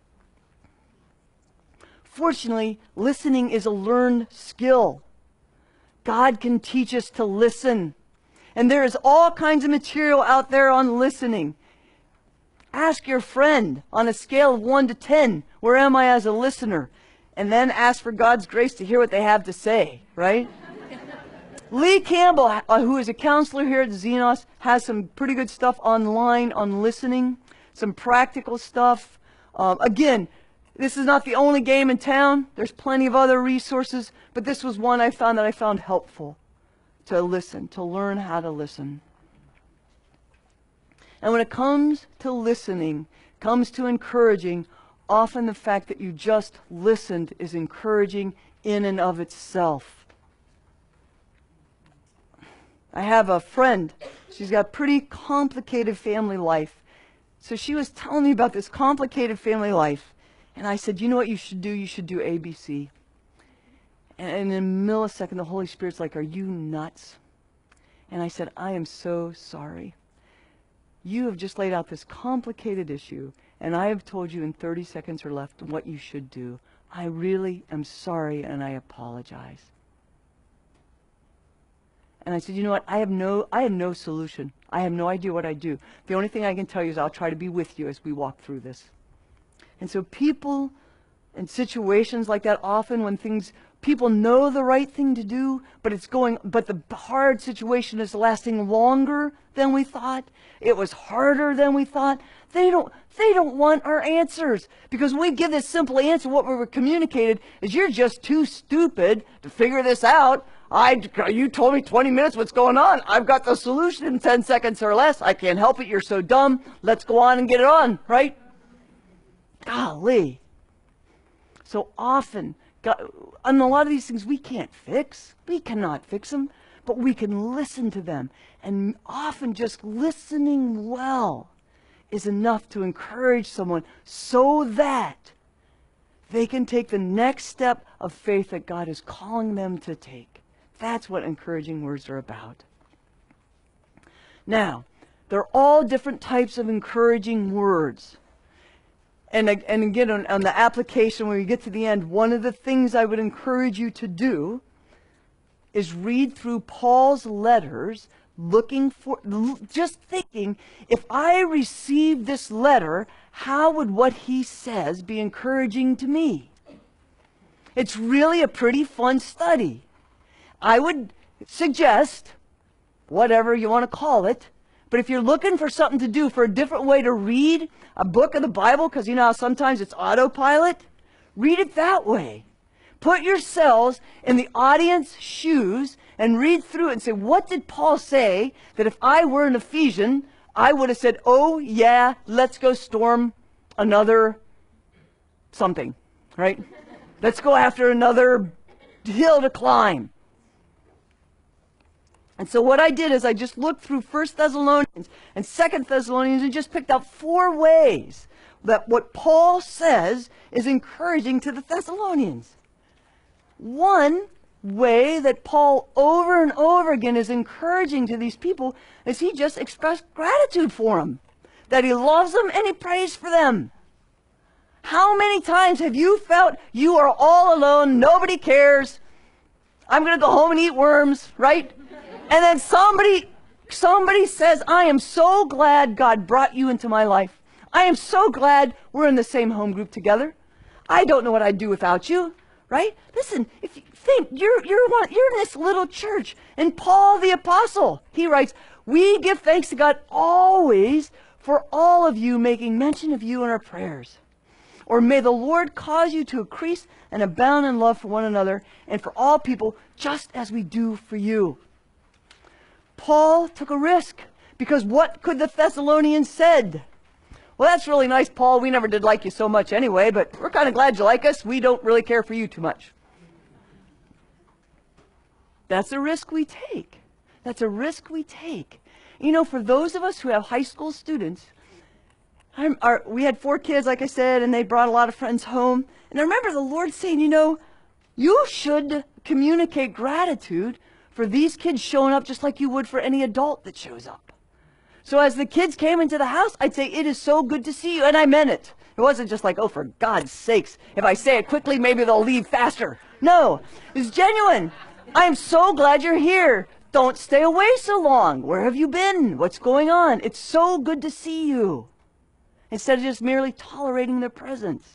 Fortunately, listening is a learned skill. God can teach us to listen. And there is all kinds of material out there on listening. Ask your friend on a scale of one to ten, where am I as a listener? And then ask for God's grace to hear what they have to say, right? Lee Campbell, uh, who is a counselor here at Xenos, has some pretty good stuff online on listening, some practical stuff. Um, again, this is not the only game in town. There's plenty of other resources, but this was one I found that I found helpful to listen, to learn how to listen. And when it comes to listening, comes to encouraging, often the fact that you just listened is encouraging in and of itself. I have a friend, she's got a pretty complicated family life. So she was telling me about this complicated family life. And I said, you know what you should do? You should do A B C. And in a millisecond, the Holy Spirit's like, are you nuts? And I said, I am so sorry. You have just laid out this complicated issue, and I have told you in thirty seconds or less what you should do. I really am sorry, and I apologize. And I said, you know what? I have no, I have no solution. I have no idea what I do. The only thing I can tell you is I'll try to be with you as we walk through this. And so people in situations like that, often when things, people know the right thing to do, but it's going, but the hard situation is lasting longer than we thought. It was harder than we thought. They don't, they don't want our answers, because when we give this simple answer, what we were communicated is you're just too stupid to figure this out. I, you told me twenty minutes what's going on. I've got the solution in ten seconds or less. I can't help it. You're so dumb. Let's go on and get it on, right? Golly. So often, God, and a lot of these things we can't fix. We cannot fix them, but we can listen to them. And often just listening well is enough to encourage someone so that they can take the next step of faith that God is calling them to take. That's what encouraging words are about. Now, they're all different types of encouraging words. And, and again, on, on the application, when we get to the end, one of the things I would encourage you to do is read through Paul's letters, looking for, just thinking, if I received this letter, how would what he says be encouraging to me? It's really a pretty fun study. I would suggest, whatever you want to call it, but if you're looking for something to do, for a different way to read a book of the Bible, because you know how sometimes it's autopilot, read it that way. Put yourselves in the audience shoes and read through it and say, what did Paul say that if I were an Ephesian, I would have said, oh yeah, let's go storm another something, right? Let's go after another hill to climb. And so what I did is I just looked through First Thessalonians and Second Thessalonians and just picked out four ways that what Paul says is encouraging to the Thessalonians. One way that Paul over and over again is encouraging to these people is he just expressed gratitude for them, that he loves them and he prays for them. How many times have you felt you are all alone, nobody cares, I'm going to go home and eat worms, right? And then somebody, somebody says, I am so glad God brought you into my life. I am so glad we're in the same home group together. I don't know what I'd do without you, right? Listen, if you think, you're, you're, one, you're in this little church. And Paul the Apostle, he writes, we give thanks to God always for all of you, making mention of you in our prayers. Or may the Lord cause you to increase and abound in love for one another and for all people, just as we do for you. Paul took a risk, because what could the Thessalonians said? Well, that's really nice, Paul. We never did like you so much anyway, but we're kind of glad you like us. We don't really care for you too much. That's a risk we take. That's a risk we take. You know, for those of us who have high school students, I'm, our, we had four kids, like I said, and they brought a lot of friends home. And I remember the Lord saying, you know, you should communicate gratitude for these kids showing up just like you would for any adult that shows up. So as the kids came into the house, I'd say, it is so good to see you. And I meant it. It wasn't just like, oh, for God's sakes, if I say it quickly, maybe they'll leave faster. No, it's genuine. I'm so glad you're here. Don't stay away so long. Where have you been? What's going on? It's so good to see you. Instead of just merely tolerating their presence.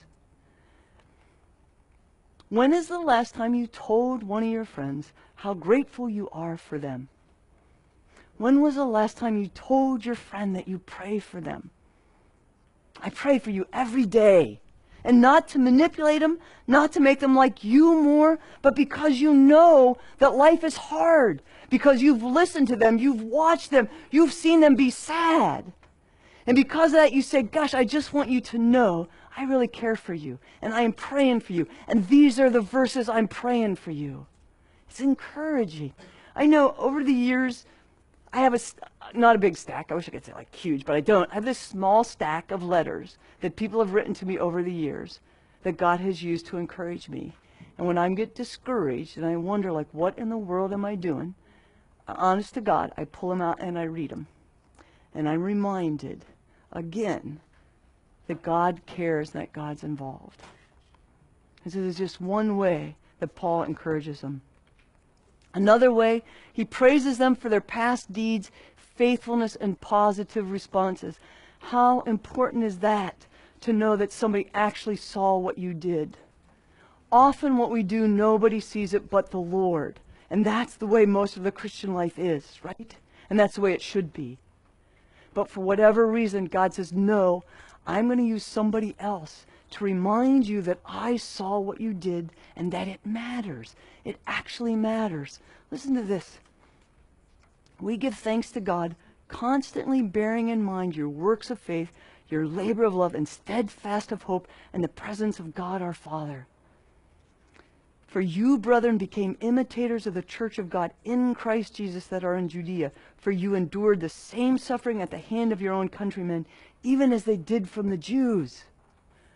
When is the last time you told one of your friends how grateful you are for them? When was the last time you told your friend that you pray for them? I pray for you every day. And not to manipulate them, not to make them like you more, but because you know that life is hard. Because you've listened to them, you've watched them, you've seen them be sad. And because of that, you say, gosh, I just want you to know I really care for you. And I am praying for you. And these are the verses I'm praying for you. It's encouraging. I know over the years, I have a, not a big stack. I wish I could say like huge, but I don't. I have this small stack of letters that people have written to me over the years that God has used to encourage me. And when I get discouraged and I wonder like, what in the world am I doing? Honest to God, I pull them out and I read them. And I'm reminded again that God cares and that God's involved. And so there's just one way that Paul encourages them. Another way, he praises them for their past deeds, faithfulness, and positive responses. How important is that, to know that somebody actually saw what you did? Often what we do, nobody sees it but the Lord. And that's the way most of the Christian life is, right? And that's the way it should be. But for whatever reason, God says, no, I'm going to use somebody else to remind you that I saw what you did and that it matters. It actually matters. Listen to this. We give thanks to God, constantly bearing in mind your works of faith, your labor of love, and steadfast of hope, and the presence of God our Father. For you, brethren, became imitators of the church of God in Christ Jesus that are in Judea. For you endured the same suffering at the hand of your own countrymen, even as they did from the Jews.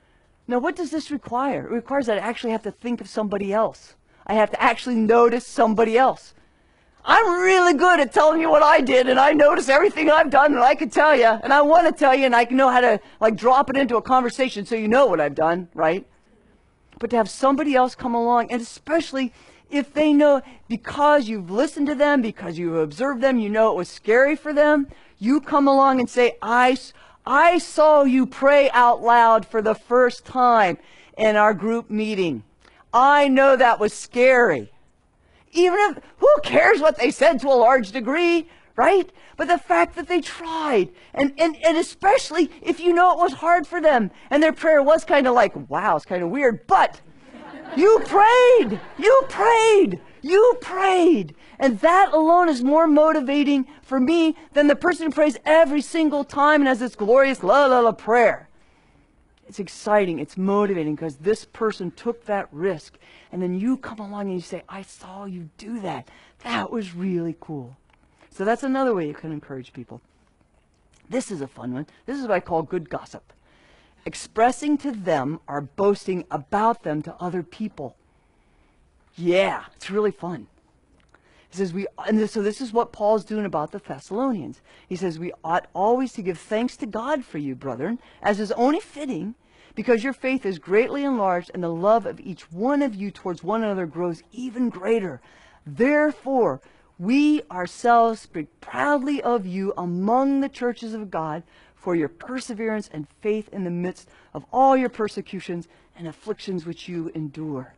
Now, what does this require? It requires that I actually have to think of somebody else. I have to actually notice somebody else. I'm really good at telling you what I did, and I notice everything I've done, and I can tell you, and I want to tell you, and I can know how to like drop it into a conversation so you know what I've done, right? But to have somebody else come along, and especially if they know, because you've listened to them, because you've observed them, you know it was scary for them, you come along and say, I, I saw you pray out loud for the first time in our group meeting. I know that was scary. Even if, who cares what they said to a large degree, right? But the fact that they tried, and, and, and especially if you know it was hard for them, and their prayer was kind of like, wow, it's kind of weird, but you prayed, you prayed, you prayed. And that alone is more motivating for me than the person who prays every single time and has this glorious la la la prayer. It's exciting, it's motivating, because this person took that risk. And then you come along and you say, I saw you do that. That was really cool. So that's another way you can encourage people. This is a fun one. This is what I call good gossip. Expressing to them or boasting about them to other people. Yeah, it's really fun. He says, we, and this, so this is what Paul's doing about the Thessalonians. He says, we ought always to give thanks to God for you, brethren, as is only fitting, because your faith is greatly enlarged, and the love of each one of you towards one another grows even greater. Therefore, we ourselves speak proudly of you among the churches of God for your perseverance and faith in the midst of all your persecutions and afflictions which you endure.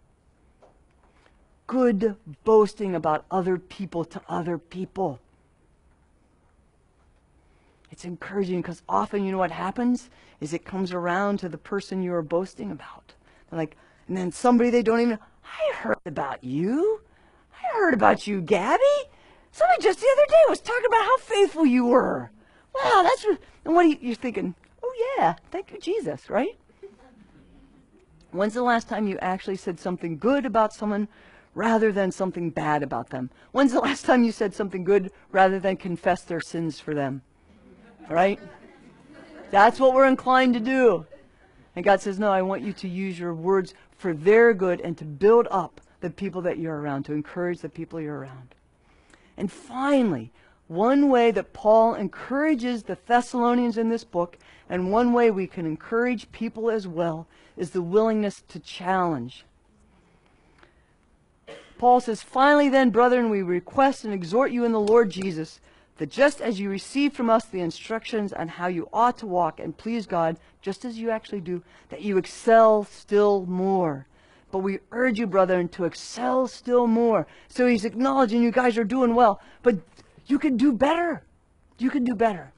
Good boasting about other people to other people. It's encouraging, because often, you know what happens is it comes around to the person you are boasting about. They're like, and then somebody they don't even, I heard about you. I heard about you, Gabby. Somebody just the other day was talking about how faithful you were. Wow, that's, and what are you, you're thinking, oh yeah, thank you, Jesus, right? When's the last time you actually said something good about someone rather than something bad about them? When's the last time you said something good rather than confess their sins for them? Right? That's what we're inclined to do. And God says, no, I want you to use your words for their good and to build up the people that you're around, to encourage the people you're around. And finally, one way that Paul encourages the Thessalonians in this book, and one way we can encourage people as well, is the willingness to challenge. Paul says, finally then, brethren, we request and exhort you in the Lord Jesus, that just as you received from us the instructions on how you ought to walk and please God, just as you actually do, that you excel still more. But we urge you, brethren, to excel still more. So he's acknowledging you guys are doing well, but you can do better. You can do better.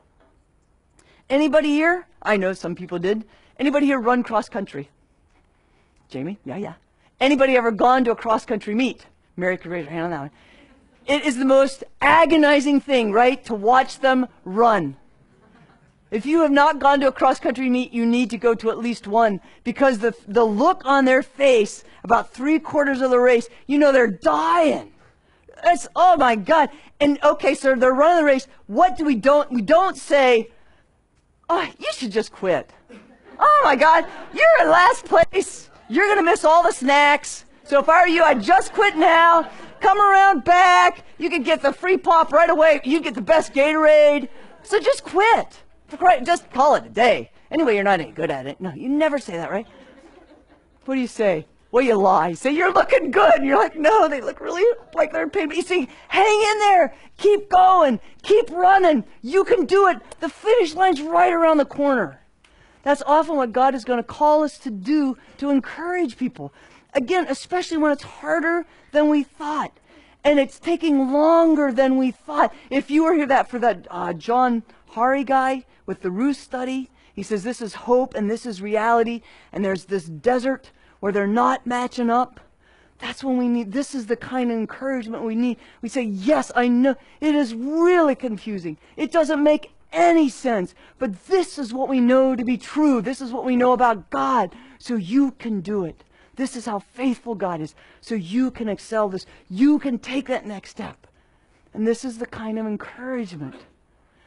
Anybody here? I know some people did. Anybody here run cross country? Jamie? Yeah, yeah. Anybody ever gone to a cross country meet? Mary could raise her hand on that one. It is the most agonizing thing, right, to watch them run. If you have not gone to a cross-country meet, you need to go to at least one, because the, the look on their face, about three quarters of the race, you know they're dying. It's, oh my God. And okay, so they're running the race. What do we don't, we don't say, oh, you should just quit. Oh my God, you're in last place. You're going to miss all the snacks. So if I were you, I'd just quit now. Come around back. You can get the free pop right away. You get the best Gatorade. So just quit. Just call it a day. Anyway, you're not any good at it. No, you never say that, right? What do you say? Well, you lie. You say, you're looking good. And you're like, no, they look really like they're in pain. But you say, hang in there. Keep going. Keep running. You can do it. The finish line's right around the corner. That's often what God is going to call us to do, to encourage people. Again, especially when it's harder than we thought. And it's taking longer than we thought. If you were here that for that uh, John Hari guy with the Ruth study, he says this is hope and this is reality. And there's this desert where they're not matching up. That's when we need, this is the kind of encouragement we need. We say, yes, I know, it is really confusing. It doesn't make any sense. But this is what we know to be true. This is what we know about God. So you can do it. This is how faithful God is. So you can excel this. You can take that next step. And this is the kind of encouragement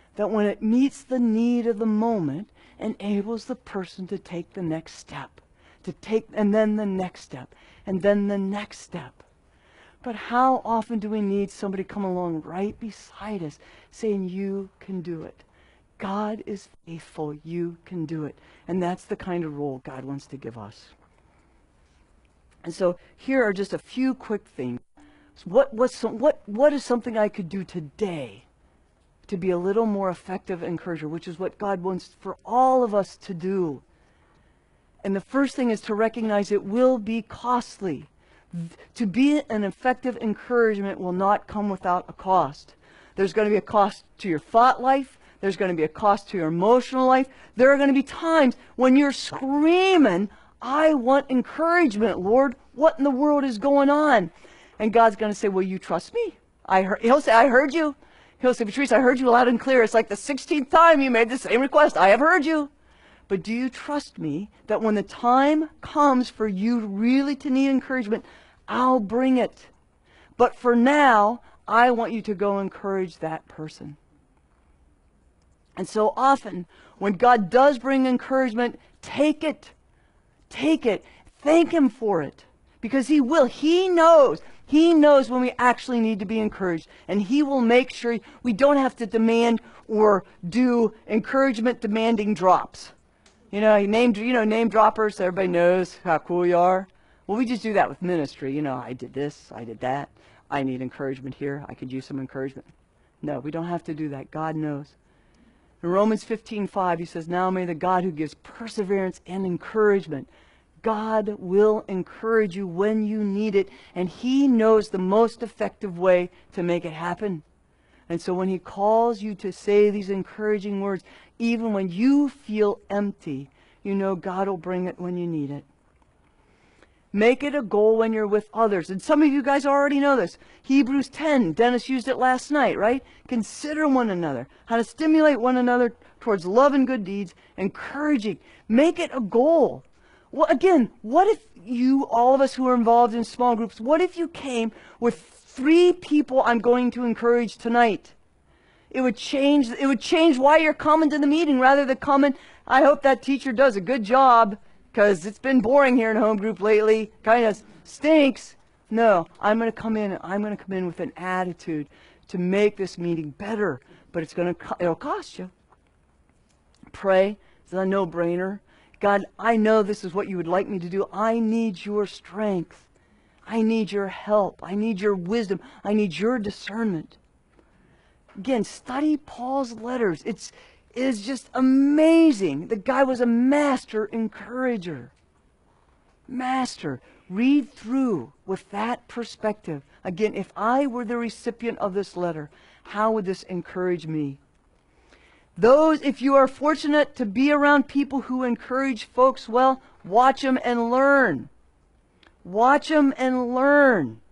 that when it meets the need of the moment, enables the person to take the next step, to take, and then the next step, and then the next step. But how often do we need somebody to come along right beside us saying, you can do it. God is faithful. You can do it. And that's the kind of role God wants to give us. And so here are just a few quick things. What, what's some, what, what is something I could do today to be a little more effective encourager, which is what God wants for all of us to do. And the first thing is to recognize it will be costly. To be an effective encouragement will not come without a cost. There's going to be a cost to your thought life. There's going to be a cost to your emotional life. There are going to be times when you're screaming, I want encouragement, Lord. What in the world is going on? And God's going to say, well, you trust me. I heard, he'll say, I heard you. He'll say, Patrice, I heard you loud and clear. It's like the sixteenth time you made the same request. I have heard you. But do you trust me that when the time comes for you really to need encouragement, I'll bring it. But for now, I want you to go encourage that person. And so often, when God does bring encouragement, take it. Take it. Thank Him for it. Because He will. He knows. He knows when we actually need to be encouraged. And He will make sure we don't have to demand or do encouragement demanding drops. You know, name, you know, name droppers, so everybody knows how cool you are. Well, we just do that with ministry. You know, I did this, I did that. I need encouragement here. I could use some encouragement. No, we don't have to do that. God knows. In Romans fifteen five, he says, now may the God who gives perseverance and encouragement, God will encourage you when you need it, and He knows the most effective way to make it happen. And so when He calls you to say these encouraging words, even when you feel empty, you know God will bring it when you need it. Make it a goal when you're with others. And some of you guys already know this. Hebrews ten, Dennis used it last night, right? Consider one another, how to stimulate one another towards love and good deeds, encouraging. Make it a goal. Well, again, what if you, all of us who are involved in small groups, what if you came with three people I'm going to encourage tonight? It would change, it would change why you're coming to the meeting rather than coming, I hope that teacher does a good job, because it's been boring here in home group lately, kind of stinks. No, I'm going to come in, I'm going to come in with an attitude to make this meeting better, but it's going to, it'll cost you. Pray, it's a no-brainer. God, I know this is what you would like me to do. I need your strength. I need your help. I need your wisdom. I need your discernment. Again, study Paul's letters. It's, it is just amazing. The guy was a master encourager. Master. Read through with that perspective. Again, if I were the recipient of this letter, how would this encourage me? Those, if you are fortunate to be around people who encourage folks well, watch them and learn. Watch them and learn.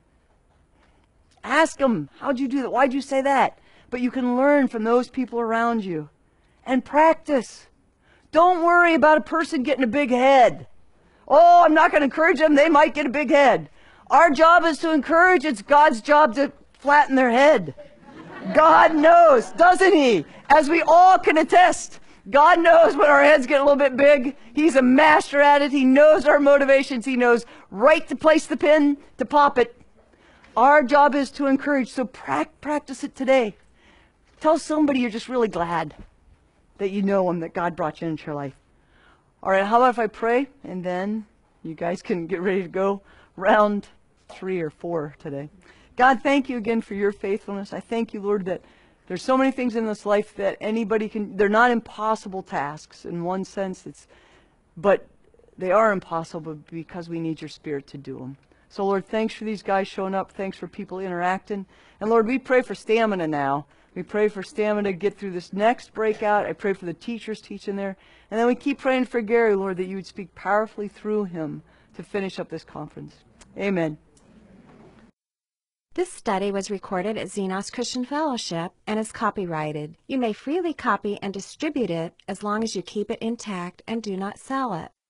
Ask them, how'd you do that? Why'd you say that? But you can learn from those people around you. And practice. Don't worry about a person getting a big head. Oh, I'm not going to encourage them. They might get a big head. Our job is to encourage. It's God's job to flatten their head. God knows, doesn't He? As we all can attest, God knows when our heads get a little bit big. He's a master at it. He knows our motivations. He knows right to place the pin, to pop it. Our job is to encourage. So pra- practice it today. Tell somebody you're just really glad that you know them, that God brought you into your life. All right, how about if I pray, and then you guys can get ready to go round three or four today. God, thank you again for your faithfulness. I thank you, Lord, that there's so many things in this life that anybody can, they're not impossible tasks in one sense, it's, but they are impossible because we need your Spirit to do them. So, Lord, thanks for these guys showing up. Thanks for people interacting. And, Lord, we pray for stamina now. We pray for stamina to get through this next breakout. I pray for the teachers teaching there. And then we keep praying for Gary, Lord, that you would speak powerfully through him to finish up this conference. Amen. This study was recorded at Xenos Christian Fellowship and is copyrighted. You may freely copy and distribute it as long as you keep it intact and do not sell it.